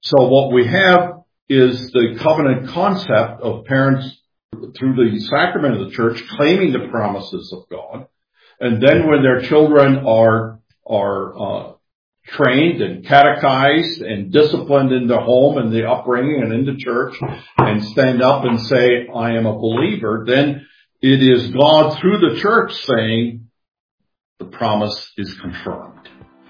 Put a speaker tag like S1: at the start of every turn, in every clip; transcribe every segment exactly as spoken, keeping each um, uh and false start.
S1: So what we have is the covenant concept of parents through the sacrament of the church claiming the promises of God. And then when their children are, are, uh, trained and catechized and disciplined in the home and the upbringing and in the church and stand up and say, I am a believer, then it is God through the church saying the promise is confirmed.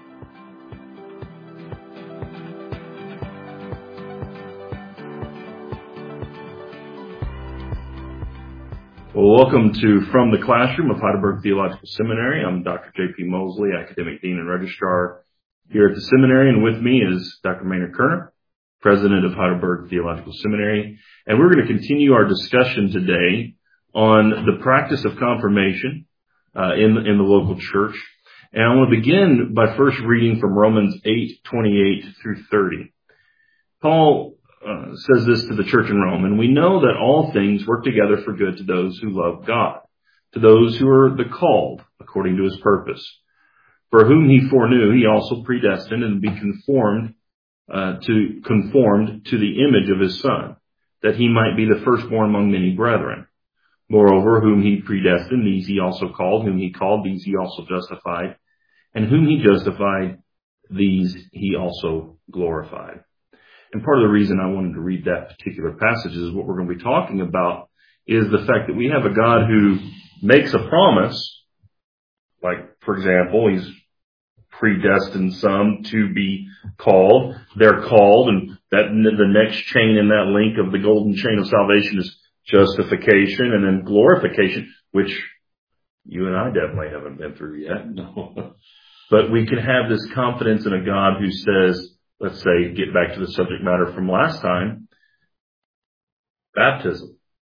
S2: Well, welcome to From the Classroom of Heidelberg Theological Seminary. I'm Doctor J P Mosley, Academic Dean and Registrar here at the seminary, and with me is Doctor Maynard Kerner, President of Heidelberg Theological Seminary. And we're going to continue our discussion today on the practice of confirmation uh, in, in the local church. And I want to begin by first reading from Romans eight, twenty-eight through thirty. Paul Uh, says this to the church in Rome, and we know that all things work together for good to those who love God, to those who are the called according to his purpose. For whom he foreknew, he also predestined and be conformed uh, to conformed to the image of his Son, that he might be the firstborn among many brethren. Moreover, whom he predestined, these he also called. Whom he called, these he also justified. And whom he justified, these he also glorified. And part of the reason I wanted to read that particular passage is what we're going to be talking about is the fact that we have a God who makes a promise. Like, for example, he's predestined some to be called. They're called, and that the next chain in that link of the golden chain of salvation is justification and then glorification, which you and I definitely haven't been through yet. No. But we can have this confidence in a God who says, let's say, get back to the subject matter from last time, baptism,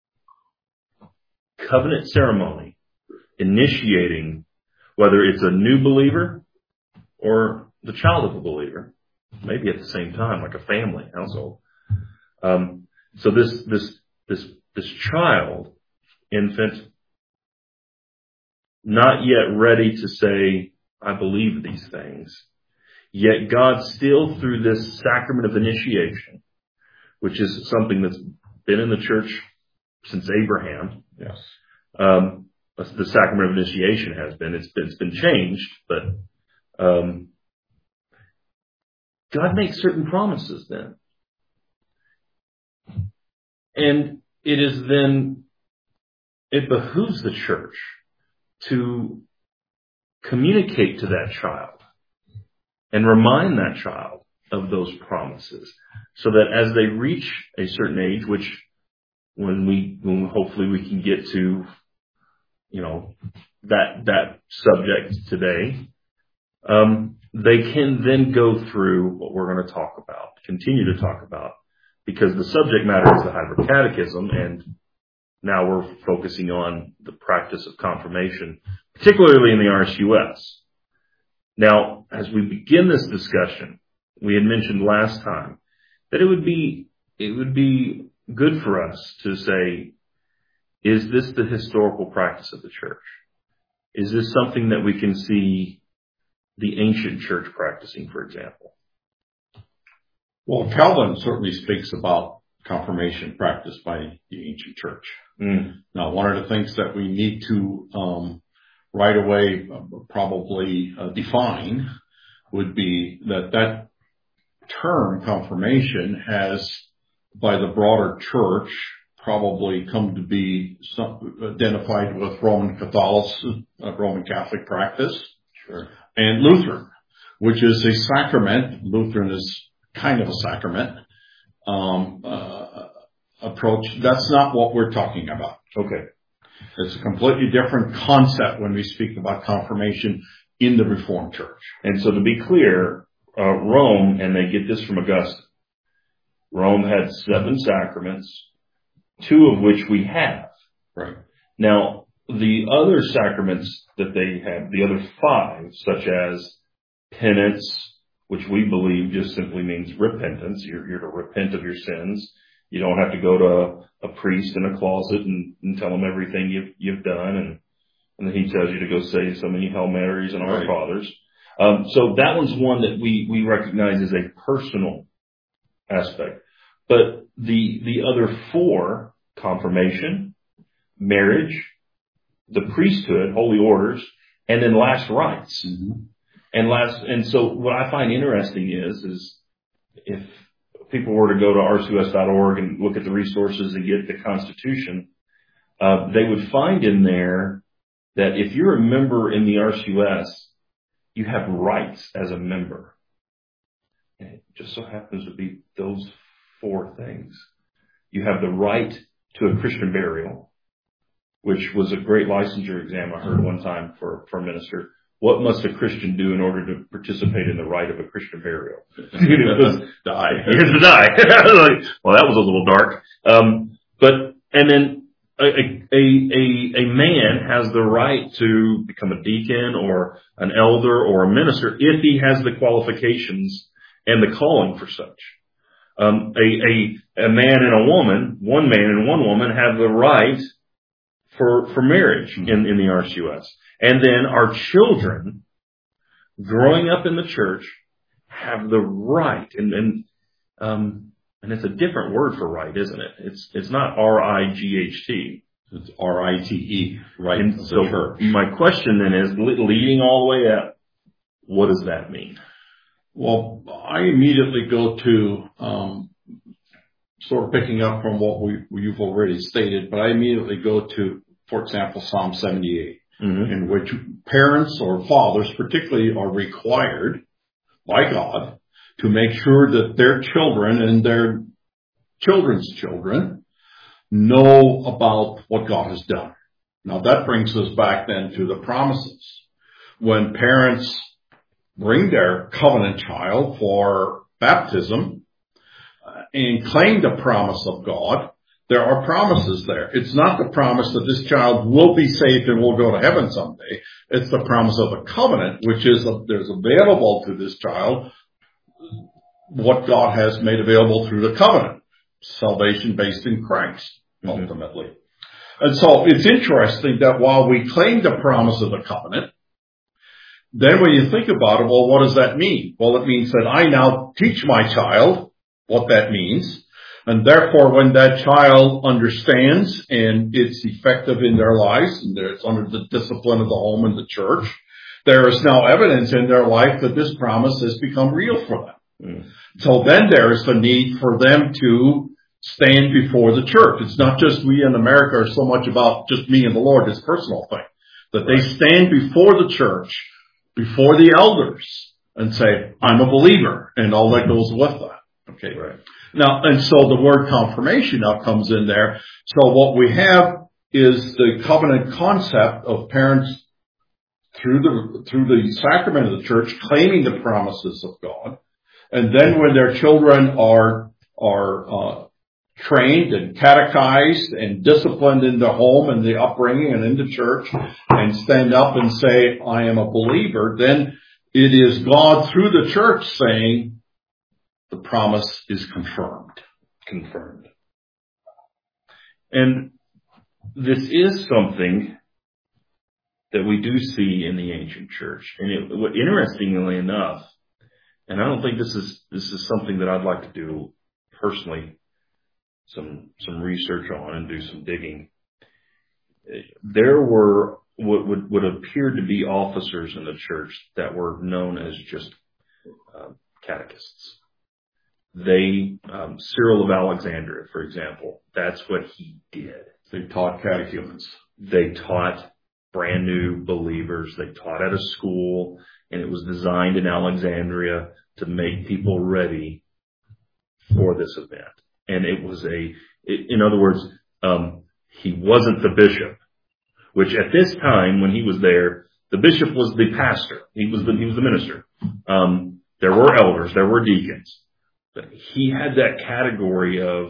S2: covenant ceremony, initiating, whether it's a new believer or the child of a believer, maybe at the same time, like a family household. Um, so this, this, this, this child, infant, not yet ready to say, I believe these things. Yet God still, through this sacrament of initiation, which is something that's been in the church since Abraham.
S1: Yes.
S2: Um, the sacrament of initiation has been, it's been, it's been changed, but, um, God makes certain promises then. And it is then, it behooves the church to communicate to that child and remind that child of those promises so that as they reach a certain age, which when we, when hopefully we can get to, you know, that, that subject today, um, they can then go through what we're going to talk about, continue to talk about, because the subject matter is the Heidelberg Catechism, and now we're focusing on the practice of confirmation, particularly in the R S U S. Now, as we begin this discussion, we had mentioned last time that it would be, it would be good for us to say, is this the historical practice of the church? Is this something that we can see the ancient church practicing, for example?
S1: Well, Calvin certainly speaks about confirmation practiced by the ancient church.
S2: Mm.
S1: Now, one of the things that we need to, um, right away uh, probably uh, define would be that that term confirmation has, by the broader church, probably come to be some, identified with Roman Catholicism, uh, Roman Catholic practice,
S2: sure,
S1: and Lutheran, which is a sacrament. Lutheran is kind of a sacrament um, uh, approach. That's not what we're talking about.
S2: Okay.
S1: It's a completely different concept when we speak about confirmation in the Reformed Church.
S2: And so to be clear, uh, Rome, and they get this from Augustine, Rome had seven sacraments, two of which we have.
S1: Right.
S2: Now, the other sacraments that they have, the other five, such as penance, which we believe just simply means repentance. You're, you're to repent of your sins. You don't have to go to a, a priest in a closet and, and tell him everything you've, you've done. And, and then he tells you to go say so many Hail Marys and Our
S1: Right.
S2: Fathers. Um, so that one's one that we, we recognize as a personal aspect. But the, the other four, confirmation, marriage, the priesthood, holy orders, and then last rites. Mm-hmm. And last, and so what I find interesting is, is if people were to go to R C U S dot org and look at the resources and get the Constitution, uh, they would find in there that if you're a member in the R C U S, you have rights as a member. And it just so happens to be those four things. You have the right to a Christian burial, which was a great licensure exam I heard one time for, for a minister. What must a Christian do in order to participate in the rite of a Christian burial? It was die. You have to die. Like, well, that was a little dark. Um, but, and then a, a, a, a man has the right to become a deacon or an elder or a minister if he has the qualifications and the calling for such. Um, a, a, a man and a woman, one man and one woman have the right for, for marriage in, in the R C U S. And then our children growing up in the church have the right, and, and, um, and it's a different word for right, isn't it? It's, it's not R I G H T.
S1: It's R I T E, right?
S2: And so my question then is, leading all the way up, what does that mean?
S1: Well, I immediately go to, um, sort of picking up from what we, you've already stated, but I immediately go to, for example, Psalm seventy-eight, mm-hmm. in which parents or fathers particularly are required by God to make sure that their children and their children's children know about what God has done. Now that brings us back then to the promises. When parents bring their covenant child for baptism uh, and claim the promise of God, there are promises there. It's not the promise that this child will be saved and will go to heaven someday. It's the promise of the covenant, which is a, there's available to this child what God has made available through the covenant, salvation based in Christ, mm-hmm. ultimately. And so it's interesting that while we claim the promise of the covenant, then when you think about it, well, what does that mean? Well, it means that I now teach my child what that means. And therefore, when that child understands and it's effective in their lives and it's under the discipline of the home and the church, there is now evidence in their life that this promise has become real for them. Mm. So then there is the need for them to stand before the church. It's not just we in America are so much about just me and the Lord, this personal thing, that they stand before the church, before the elders, and say, I'm a believer, and all that goes with that. Okay. Right. Now, and so the word confirmation now comes in there. So what we have is the covenant concept of parents through the, through the sacrament of the church claiming the promises of God. And then when their children are, are, uh, trained and catechized and disciplined in the home and the upbringing and in the church and stand up and say, I am a believer, then it is God through the church saying, the promise is confirmed.
S2: Confirmed. And this is something that we do see in the ancient church. And it, what, interestingly enough, and I don't think this is this is something that I'd like to do personally, some some research on and do some digging. There were what would, would appear to be officers in the church that were known as just uh, catechists. They, um, Cyril of Alexandria, for example, that's what he did.
S1: They taught catechumens.
S2: They taught brand new believers. They taught at a school, and it was designed in Alexandria to make people ready for this event. And it was a, in other words, um, he wasn't the bishop, which at this time when he was there, the bishop was the pastor. He was the, he was the minister. Um, there were elders, there were deacons. But he had that category of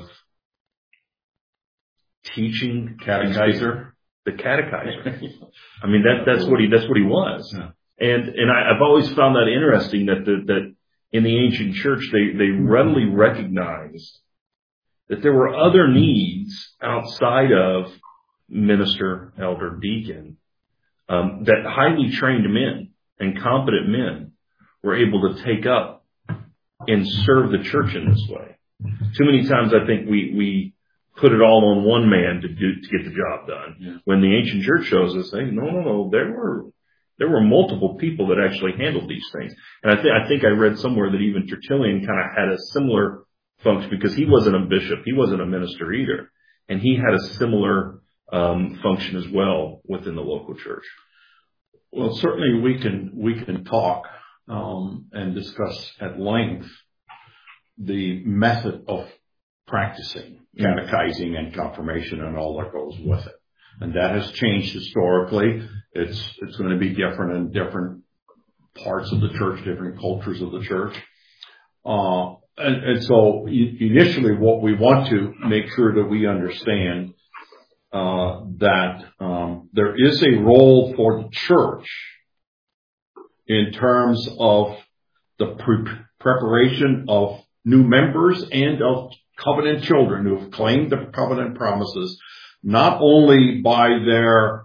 S2: teaching,
S1: catechizer,
S2: the catechizer. I mean, that, that's what he, that's what he was. Yeah. And, and I, I've always found that interesting that the, that in the ancient church, they, they readily recognized that there were other needs outside of minister, elder, deacon, um, that highly trained men and competent men were able to take up and serve the church in this way. Too many times I think we, we put it all on one man to do, to get the job done. Yeah. When the ancient church shows us, hey, no, no, no, there were, there were multiple people that actually handled these things. And I think, I think I read somewhere that even Tertullian kind of had a similar function because he wasn't a bishop. He wasn't a minister either. And he had a similar, um, function as well within the local church.
S1: Well, certainly we can, we can talk, um, and discuss at length the method of practicing catechizing and confirmation and all that goes with it. And that has changed historically. It's, it's going to be different in different parts of the church, different cultures of the church. Uh, and, and so initially what we want to make sure that we understand, uh, that, um, there is a role for the church in terms of the pre- preparation of new members and of covenant children who have claimed the covenant promises, not only by their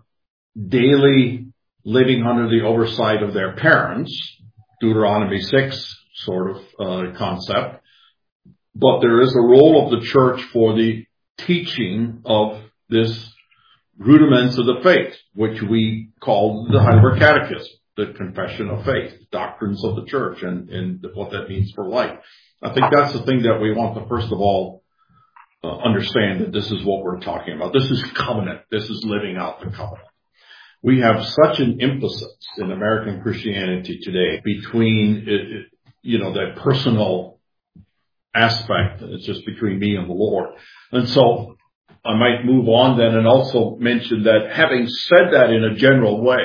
S1: daily living under the oversight of their parents, Deuteronomy six sort of uh, concept, but there is a role of the church for the teaching of this rudiments of the faith, which we call the Heidelberg Catechism, the confession of faith, doctrines of the church, and, and what that means for life. I think that's the thing that we want to first of all uh, understand, that this is what we're talking about. This is covenant. This is living out the covenant. We have such an emphasis in American Christianity today between, it, you know, that personal aspect. It's just between me and the Lord. And so I might move on then and also mention that, having said that in a general way,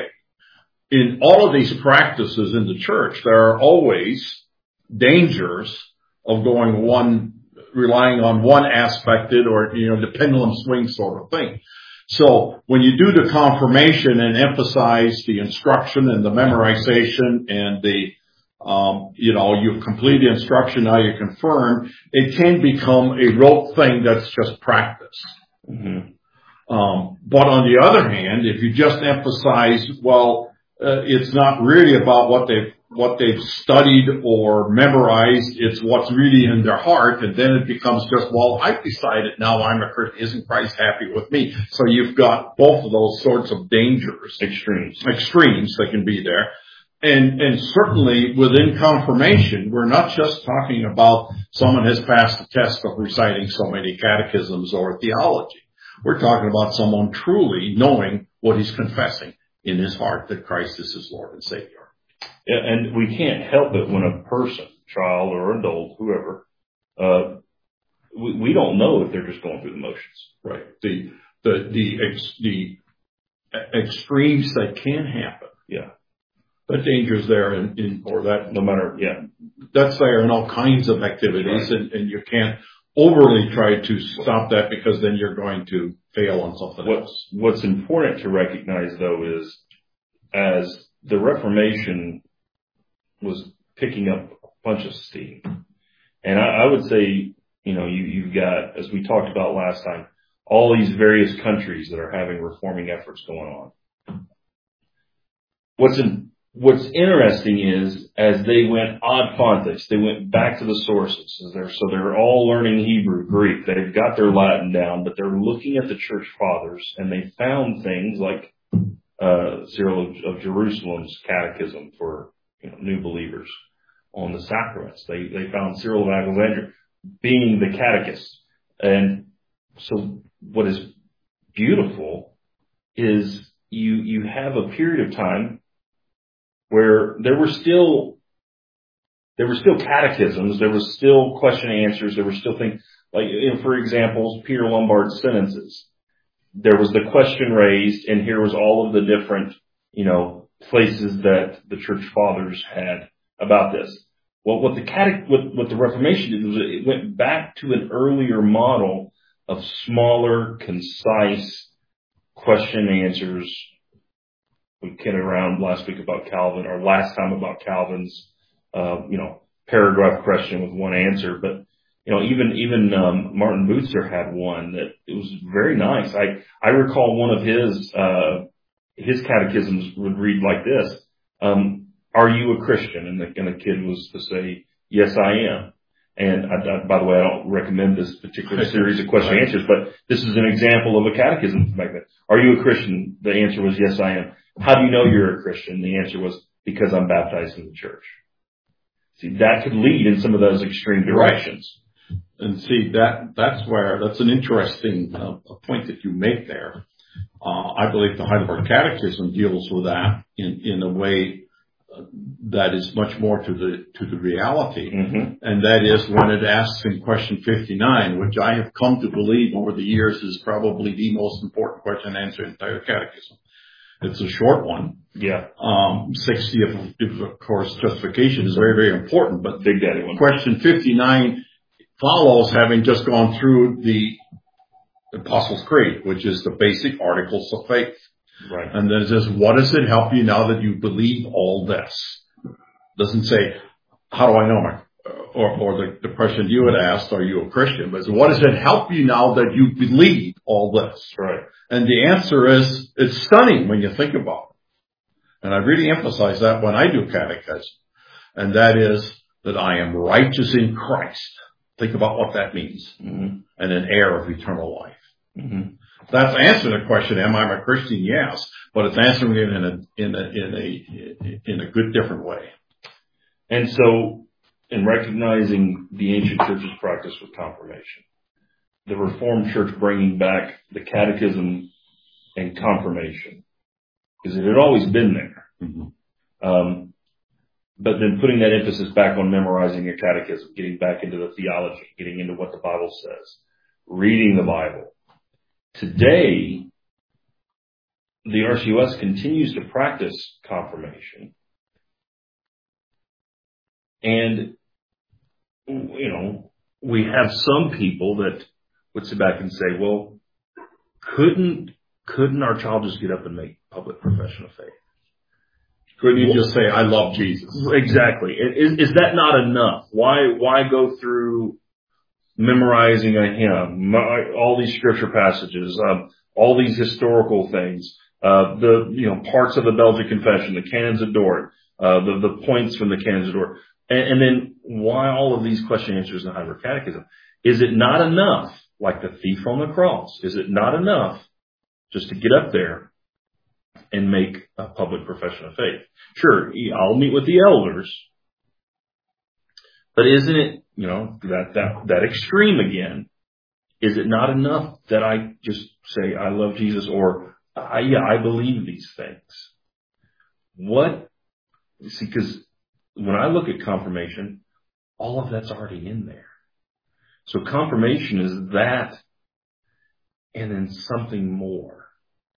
S1: in all of these practices in the church, there are always dangers of going one, relying on one aspect or, you know, the pendulum swing sort of thing. So when you do the confirmation and emphasize the instruction and the memorization and the, um, you know, you complete the instruction, now you confirm, it can become a rote thing that's just practice. Mm-hmm. Um, but on the other hand, if you just emphasize, well, uh, it's not really about what they've what they've studied or memorized, it's what's really in their heart, and then it becomes just, well, I've decided now I'm a Christian, isn't Christ happy with me? So you've got both of those sorts of dangers.
S2: Extremes.
S1: Extremes that can be there. And, and certainly within confirmation, we're not just talking about someone has passed the test of reciting so many catechisms or theology. We're talking about someone truly knowing what he's confessing in his heart, that Christ is his Lord and Savior.
S2: Yeah, and we can't help it when a person, child or adult, whoever, uh, we, we don't know if they're just going through the motions.
S1: Right. The, the, the, ex, the extremes that can happen.
S2: Yeah.
S1: The danger's there in, in, or that,
S2: no matter, yeah.
S1: That's there in all kinds of activities, right. and, and you can't overly try to stop that, because then you're going to fail on something
S2: what's,
S1: else.
S2: What's important to recognize, though, is as the Reformation was picking up a bunch of steam. And I, I would say, you know, you, you've got, as we talked about last time, all these various countries that are having reforming efforts going on. What's in, what's interesting is, as they went ad fontes, they went back to the sources. So they're, so they're all learning Hebrew, Greek. They've got their Latin down, but they're looking at the church fathers, and they found things like uh, Cyril of, of Jerusalem's catechism for, you know, new believers on the sacraments. They, they found Cyril of Alexandria being the catechist. And so what is beautiful is you, you have a period of time where there were still, there were still catechisms, there was still question and answers, there were still things like, you know, for example, Peter Lombard's sentences. There was the question raised, and here was all of the different, you know, places that the church fathers had about this. Well, what the catech, what, what the Reformation did was it went back to an earlier model of smaller, concise question and answers. We kidded around last week about Calvin, or last time about Calvin's, uh, you know, paragraph question with one answer. But, you know, even, even, um, Martin Bucer had one that it was very nice. I, I recall one of his, uh, his catechisms would read like this. Um, are you a Christian? And the, and the kid was to say, yes, I am. And I, I, by the way, I don't recommend this particular series of question and answers, but this is an example of a catechism magnet. Are you a Christian? The answer was, yes, I am. How do you know you're a Christian? The answer was, because I'm baptized in the church. See, that could lead in some of those extreme directions.
S1: Right. And see, that, that's where, that's an interesting uh, point that you make there. Uh, I believe the Heidelberg Catechism deals with that in, in a way that is much more to the to the reality,
S2: mm-hmm.
S1: and that is when it asks in question fifty-nine, which I have come to believe over the years is probably the most important question and answer in the entire catechism. It's a short one.
S2: Yeah.
S1: Um, sixty, of, of course, justification is very, very important, but
S2: Big Daddy one.
S1: Question fifty-nine follows having just gone through the Apostles' Creed, which is the basic articles of faith.
S2: Right.
S1: And then it says, what does it help you now that you believe all this? Doesn't say, how do I know my, or, or the, the question you had asked, are you a Christian? But what does it help you now that you believe all this?
S2: Right.
S1: And the answer is, it's stunning when you think about it. And I really emphasize that when I do catechism. And that is that I am righteous in Christ. Think about what that means.
S2: Mm-hmm.
S1: And an heir of eternal life.
S2: Mm-hmm.
S1: That's answering the question, am I a Christian? Yes. But it's answering it in a, in a, in a, in a good, different way.
S2: And so, in recognizing the ancient church's practice with confirmation, the Reformed Church bringing back the catechism and confirmation, because it had always been there.
S1: Mm-hmm.
S2: Um, but then putting that emphasis back on memorizing a catechism, getting back into the theology, getting into what the Bible says, reading the Bible. Today, the R C U S continues to practice confirmation. And, you know, we have some people that would sit back and say, well, couldn't, couldn't our child just get up and make public profession of faith?
S1: Couldn't you just say, I love Jesus?
S2: Exactly. Is, is that not enough? Why, why go through memorizing a hymn, my, all these scripture passages, um, all these historical things, uh, the, you know, parts of the Belgic Confession, the Canons of Dort, uh, the, the points from the Canons of Dort, and, and then why all of these question answers in the Heidelberg Catechism? Is it not enough, like the thief on the cross, is it not enough just to get up there and make a public profession of faith? Sure, I'll meet with the elders, but isn't it, you know, that, that, that extreme again? Is it not enough that I just say, I love Jesus, or, I, yeah, I believe these things? What, you see, because when I look at confirmation, all of that's already in there. So confirmation is that, and then something more.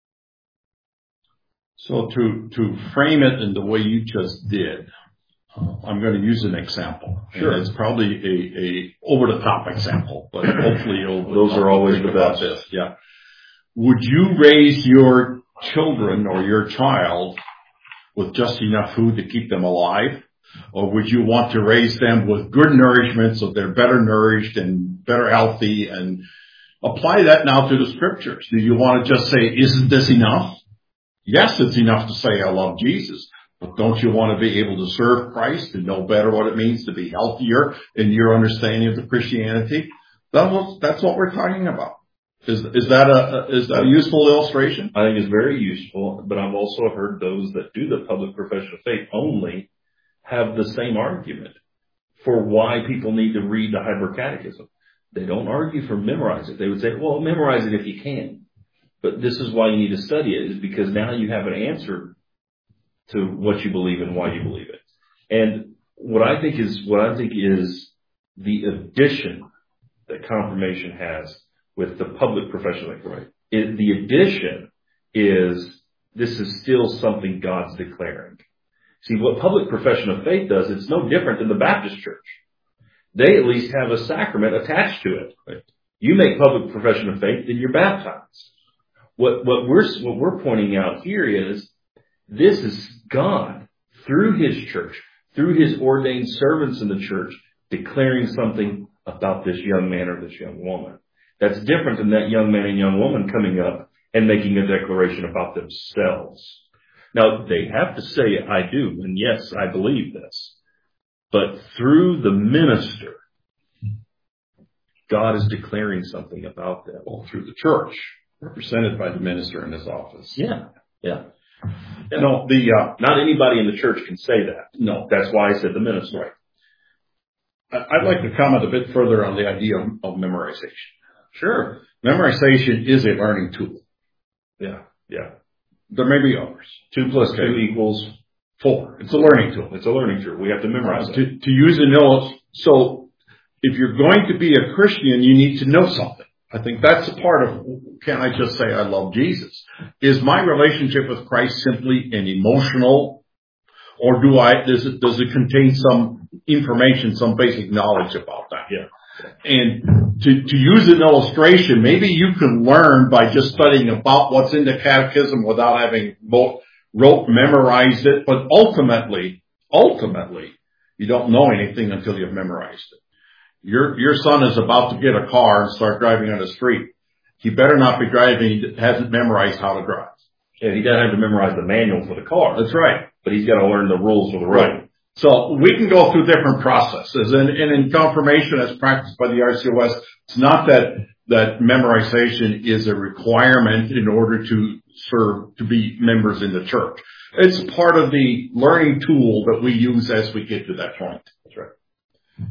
S1: So to, to frame it in the way you just did, uh, I'm going to use an example.
S2: Sure.
S1: And it's probably a, a over the top example, but hopefully you'll,
S2: those are always the best.
S1: This. Yeah. Would you raise your children or your child with just enough food to keep them alive? Or would you want to raise them with good nourishment so they're better nourished and better healthy, and apply that now to the scriptures? Do you want to just say, isn't this enough? Yes, it's enough to say I love Jesus, but don't you want to be able to serve Christ and know better what it means to be healthier in your understanding of the Christianity? That's what, that's what we're talking about. Is, is that a, is that a useful illustration?
S2: I think it's very useful, but I've also heard those that do the public profession of faith only have the same argument for why people need to read the Heidelberg Catechism. They don't argue for memorize it. They would say, well, memorize it if you can. But this is why you need to study it, is because now you have an answer to what you believe and why you believe it. And what I think is, what I think is the addition that confirmation has with the public profession of faith. Right. It, the addition is, this is still something God's declaring. See, what public profession of faith does, it's no different than the Baptist church. They at least have a sacrament attached to it. Right. You make public profession of faith, then you're baptized. What, what we're, what we're pointing out here is, this is God, through His church, through His ordained servants in the church, declaring something about this young man or this young woman. That's different than that young man and young woman coming up and making a declaration about themselves. Now, they have to say, I do, and yes, I believe this. But through the minister, God is declaring something about them.
S1: Well, through the church, represented by the minister in his office.
S2: Yeah, yeah. yeah.
S1: No, the uh,
S2: not anybody in the church can say that.
S1: No,
S2: that's why I said the minister.
S1: Right. I'd like to comment a bit further on the idea of, of memorization.
S2: Sure.
S1: Memorization is a learning tool.
S2: Yeah, yeah.
S1: There may be others.
S2: Two plus okay. two equals
S1: four. It's a learning tool.
S2: It's a learning tool. We have to memorize
S1: uh,
S2: it.
S1: To, to use an illustration. So if you're going to be a Christian, you need to know something. I think that's a part of, can't I just say I love Jesus? Is my relationship with Christ simply an emotional, or do I, does it, does it contain some information, some basic knowledge about that?
S2: Yeah.
S1: And to, to use an illustration, maybe you can learn by just studying about what's in the catechism without having both wrote, memorized it. But ultimately, ultimately, you don't know anything until you've memorized it. Your, your son is about to get a car and start driving on the street. He better not be driving. He hasn't memorized how to drive.
S2: Yeah, he doesn't have to memorize the manual for the car.
S1: That's right.
S2: But he's got to learn the rules for the road.
S1: Right. So we can go through different processes, and, and in confirmation as practiced by the R C O S, it's not that, that memorization is a requirement in order to serve, to be members in the church. It's part of the learning tool that we use as we get to that point.
S2: That's right.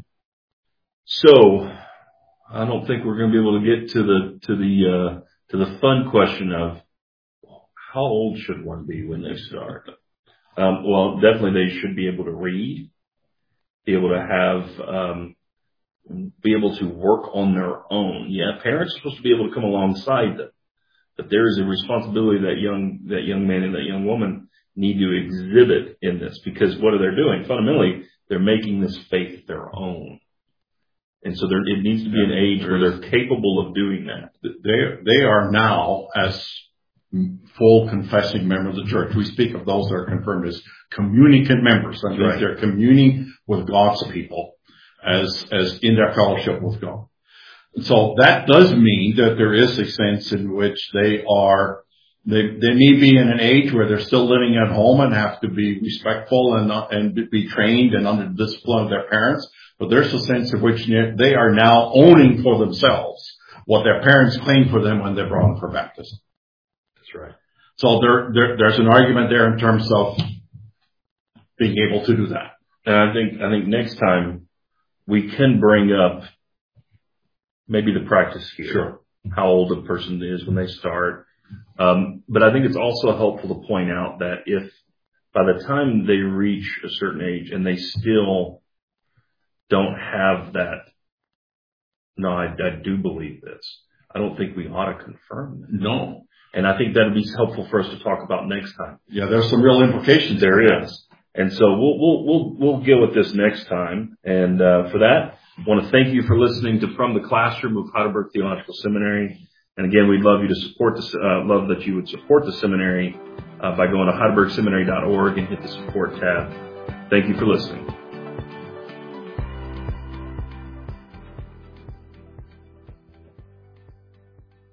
S2: So, I don't think we're going to be able to get to the, to the, uh, to the fun question of how old should one be when they start? Um, well, definitely they should be able to read, be able to have, um, be able to work on their own. Yeah, parents are supposed to be able to come alongside them, but there is a responsibility that young, that young man and that young woman need to exhibit in this, because what are they doing? Fundamentally, they're making this faith their own. And so there, it needs to be an age where they're capable of doing that.
S1: They, they are now, as full confessing members of the church. We speak of those that are confirmed as communicant members. That means right. They're communing with God's people as, as in their fellowship with God. So that does mean that there is a sense in which they are, they, they may be in an age where they're still living at home and have to be respectful and, and be trained and under the discipline of their parents. But there's a sense in which they are now owning for themselves what their parents claimed for them when they brought them for baptism.
S2: Right.
S1: So there, there, there's an argument there in terms of being able to do that.
S2: And I think, I think next time we can bring up maybe the practice here.
S1: Sure.
S2: How old a person is when they start. Um, but I think it's also helpful to point out that if by the time they reach a certain age and they still don't have that, no, I, I do believe this, I don't think we ought to confirm that.
S1: No.
S2: And I think that would be helpful for us to talk about next time.
S1: Yeah, there's some real implications.
S2: There is. And so we'll, we'll, we'll, we'll deal with this next time. And, uh, for that, I want to thank you for listening to From the Classroom of Heidelberg Theological Seminary. And again, we'd love you to support this, uh, love that you would support the seminary, uh, by going to heidelberg seminary dot org and hit the support tab. Thank you for listening.